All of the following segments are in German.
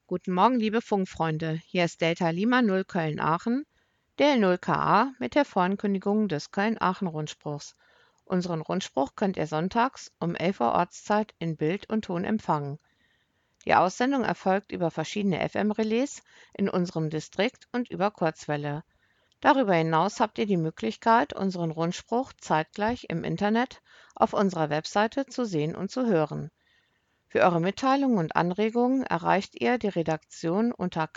Guten Morgen, liebe Funkfreunde. Hier ist Delta Lima 0 Köln-Aachen, der L0KA mit der Vorankündigung des Köln-Aachen-Rundspruchs. Unseren Rundspruch könnt ihr sonntags um 11 Uhr Ortszeit in Bild und Ton empfangen. Die Aussendung erfolgt über verschiedene FM-Relais in unserem Distrikt und über Kurzwelle. Darüber hinaus habt ihr die Möglichkeit, unseren Rundspruch zeitgleich im Internet auf unserer Webseite zu sehen und zu hören. Für eure Mitteilungen und Anregungen erreicht ihr die Redaktion unter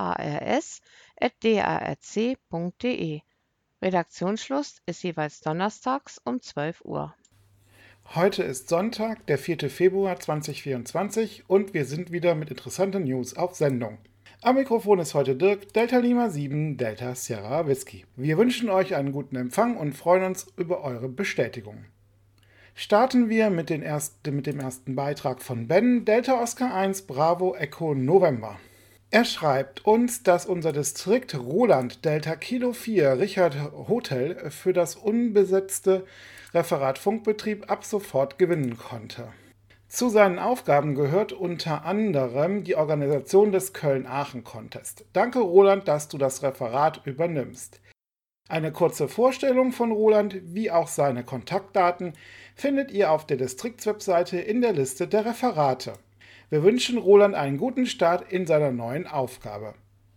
kars@drc.de. Redaktionsschluss ist jeweils donnerstags um 12 Uhr. Heute ist Sonntag, der 4. Februar 2024 und wir sind wieder mit interessanten News auf Sendung. Am Mikrofon ist heute Dirk, Delta Lima 7, Delta Sierra Whisky. Wir wünschen euch einen guten Empfang und freuen uns über eure Bestätigung. Starten wir mit dem ersten Beitrag von Ben, Delta Oscar 1 Bravo Echo November. Er schreibt uns, dass unser Distrikt Roland Delta Kilo 4 Richard Hotel für das unbesetzte Referat Funkbetrieb ab sofort gewinnen konnte. Zu seinen Aufgaben gehört unter anderem die Organisation des Köln-Aachen-Contest. Danke Roland, dass du das Referat übernimmst. Eine kurze Vorstellung von Roland wie auch seine Kontaktdaten findet ihr auf der Distriktswebseite in der Liste der Referate. Wir wünschen Roland einen guten Start in seiner neuen Aufgabe.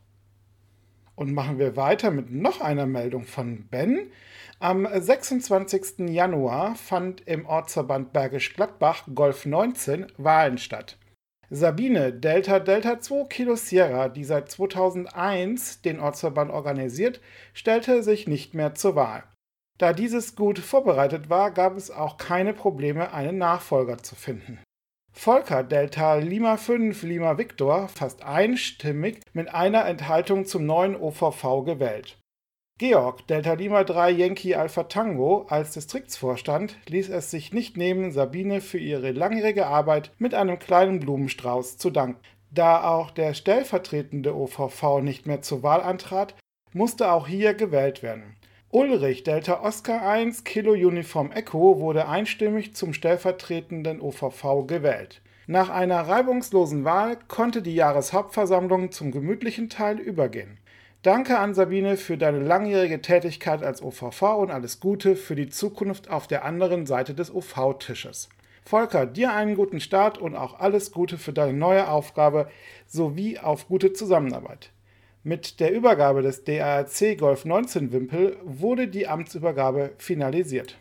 Und machen wir weiter mit noch einer Meldung von Ben. Am 26. Januar fand im Ortsverband Bergisch Gladbach Golf 19 Wahlen statt. Sabine Delta 2 Kilo Sierra, die seit 2001 den Ortsverband organisiert, stellte sich nicht mehr zur Wahl. Da dieses gut vorbereitet war, gab es auch keine Probleme, einen Nachfolger zu finden. Volker Delta Lima 5 Lima Victor fast einstimmig mit einer Enthaltung zum neuen OVV gewählt. Georg Delta Lima 3 Yankee Alpha Tango als Distriktsvorstand ließ es sich nicht nehmen, Sabine für ihre langjährige Arbeit mit einem kleinen Blumenstrauß zu danken. Da auch der stellvertretende OVV nicht mehr zur Wahl antrat, musste auch hier gewählt werden. Ulrich Delta Oscar 1 Kilo Uniform Echo wurde einstimmig zum stellvertretenden OVV gewählt. Nach einer reibungslosen Wahl konnte die Jahreshauptversammlung zum gemütlichen Teil übergehen. Danke an Sabine für deine langjährige Tätigkeit als OVV und alles Gute für die Zukunft auf der anderen Seite des OV-Tisches. Volker, dir einen guten Start und auch alles Gute für deine neue Aufgabe sowie auf gute Zusammenarbeit. Mit der Übergabe des DARC Golf 19 Wimpel wurde die Amtsübergabe finalisiert.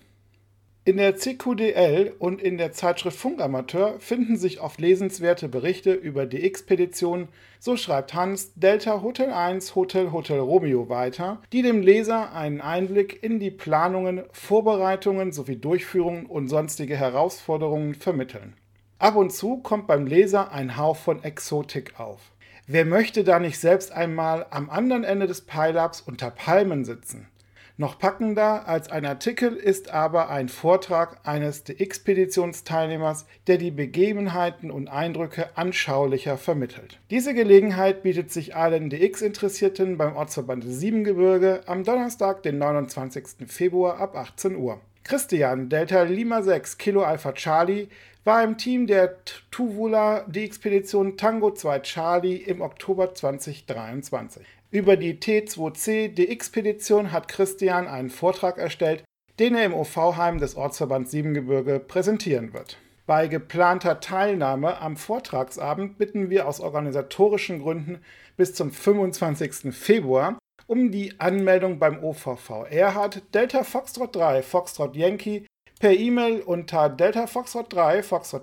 In der CQDL und in der Zeitschrift Funkamateur finden sich oft lesenswerte Berichte über die Expedition, so schreibt Hans Delta Hotel 1 Hotel Romeo weiter, die dem Leser einen Einblick in die Planungen, Vorbereitungen sowie Durchführungen und sonstige Herausforderungen vermitteln. Ab und zu kommt beim Leser ein Hauch von Exotik auf. Wer möchte da nicht selbst einmal am anderen Ende des Pile-Ups unter Palmen sitzen? Noch packender als ein Artikel ist aber ein Vortrag eines DX-Expeditionsteilnehmers, der die Begebenheiten und Eindrücke anschaulicher vermittelt. Diese Gelegenheit bietet sich allen DX-Interessierten beim Ortsverband Siebengebirge am Donnerstag, den 29. Februar ab 18 Uhr. Christian Delta Lima 6 Kilo Alpha Charlie war im Team der Tuwula DX-Expedition Tango 2 Charlie im Oktober 2023. Über die T2C DX-Expedition hat Christian einen Vortrag erstellt, den er im OV-Heim des Ortsverbands Siebengebirge präsentieren wird. Bei geplanter Teilnahme am Vortragsabend bitten wir aus organisatorischen Gründen bis zum 25. Februar um die Anmeldung beim OVV Erhard Delta Foxtrot 3 Foxtrot Yankee per E-Mail unter deltafoxtrot3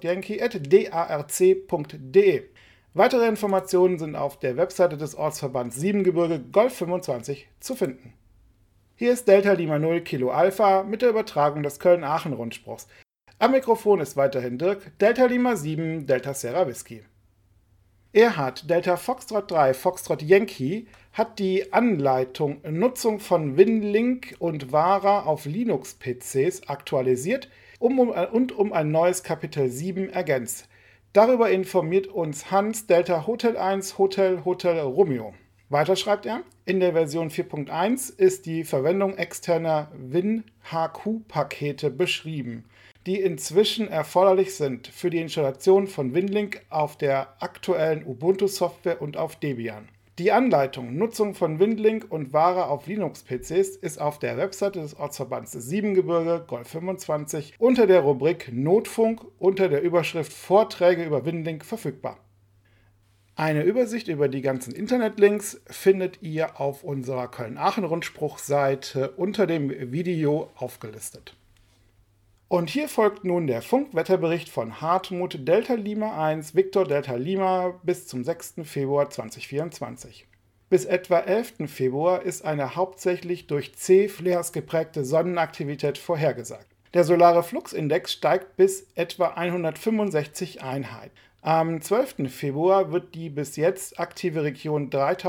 foxtrotyankee@darc.de. Weitere Informationen sind auf der Webseite des Ortsverbands Siebengebirge Golf 25 zu finden. Hier ist Delta Lima 0 Kilo Alpha mit der Übertragung des Köln-Aachen-Rundspruchs. Am Mikrofon ist weiterhin Dirk, Delta Lima 7, Delta Sierra Whisky. Erhard Delta Foxtrot 3 Foxtrot Yankee hat die Anleitung Nutzung von WinLink und VARA auf Linux-PCs aktualisiert und um ein neues Kapitel 7 ergänzt. Darüber informiert uns Hans Delta Hotel 1 Hotel Romeo. Weiter schreibt er, in der Version 4.1 ist die Verwendung externer WinHQ-Pakete beschrieben. die inzwischen erforderlich sind für die Installation von WinLink auf der aktuellen Ubuntu-Software und auf Debian. Die Anleitung Nutzung von WinLink und Ware auf Linux-PCs ist auf der Webseite des Ortsverbands Siebengebirge Golf 25 unter der Rubrik Notfunk unter der Überschrift Vorträge über WinLink verfügbar. Eine Übersicht über die ganzen Internetlinks findet ihr auf unserer Köln-Aachen-Rundspruch-Seite unter dem Video aufgelistet. Und hier folgt nun der Funkwetterbericht von Hartmut Delta Lima 1 Victor Delta Lima bis zum 6. Februar 2024. Bis etwa 11. Februar ist eine hauptsächlich durch C-Flares geprägte Sonnenaktivität vorhergesagt. Der solare Fluxindex steigt bis etwa 165 Einheiten. Am 12. Februar wird die bis jetzt aktive Region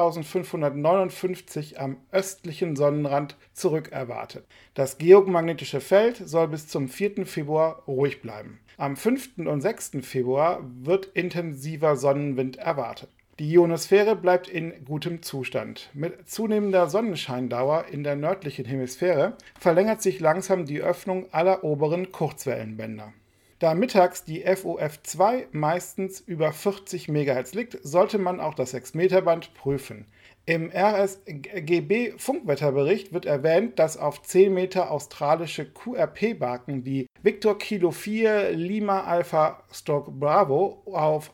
3559 am östlichen Sonnenrand zurückerwartet. Das geomagnetische Feld soll bis zum 4. Februar ruhig bleiben. Am 5. und 6. Februar wird intensiver Sonnenwind erwartet. Die Ionosphäre bleibt in gutem Zustand. Mit zunehmender Sonnenscheindauer in der nördlichen Hemisphäre verlängert sich langsam die Öffnung aller oberen Kurzwellenbänder. Da mittags die FOF2 meistens über 40 MHz liegt, sollte man auch das 6-Meter-Band prüfen. Im RSGB-Funkwetterbericht wird erwähnt, dass auf 10 Meter australische QRP-Barken wie Victor Kilo 4 Lima Alpha Stroke Bravo auf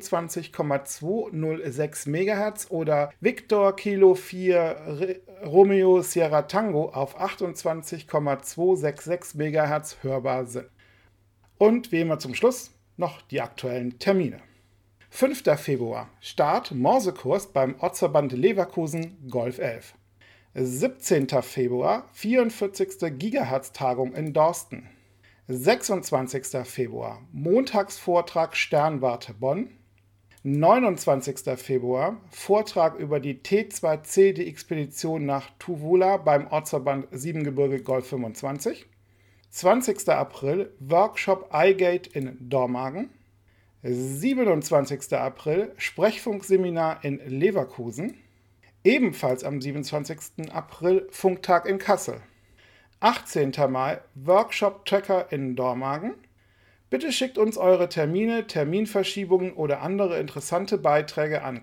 28,206 MHz oder Victor Kilo 4 Romeo Sierra Tango auf 28,266 MHz hörbar sind. Und wie immer zum Schluss noch die aktuellen Termine. 5. Februar Start Morsekurs beim Ortsverband Leverkusen Golf 11. 17. Februar 44. Gigahertz-Tagung in Dorsten. 26. Februar Montagsvortrag Sternwarte Bonn. 29. Februar Vortrag über die T2C, die Expedition nach Tuwula beim Ortsverband Siebengebirge Golf 25. 20. April Workshop iGate in Dormagen. 27. April Sprechfunkseminar in Leverkusen. Ebenfalls am 27. April Funktag in Kassel. 18. Mai Workshop Tracker in Dormagen. Bitte schickt uns eure Termine, Terminverschiebungen oder andere interessante Beiträge an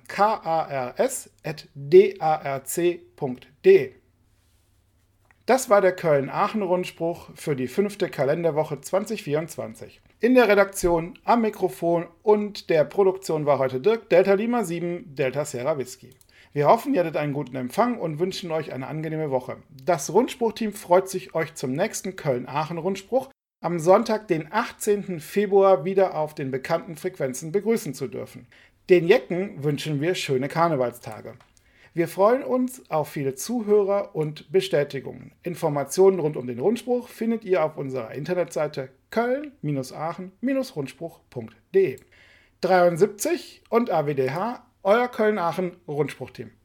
kars@darc.de. Das war der Köln-Aachen-Rundspruch für die 5. Kalenderwoche 2024. In der Redaktion, am Mikrofon und der Produktion war heute Dirk, Delta Lima 7, Delta Sierra Whisky. Wir hoffen, ihr hattet einen guten Empfang und wünschen euch eine angenehme Woche. Das Rundspruchteam freut sich, euch zum nächsten Köln-Aachen-Rundspruch am Sonntag, den 18. Februar, wieder auf den bekannten Frequenzen begrüßen zu dürfen. Den Jecken wünschen wir schöne Karnevalstage. Wir freuen uns auf viele Zuhörer und Bestätigungen. Informationen rund um den Rundspruch findet ihr auf unserer Internetseite köln-aachen-rundspruch.de. 73 und AWDH, euer Köln-Aachen-Rundspruchteam.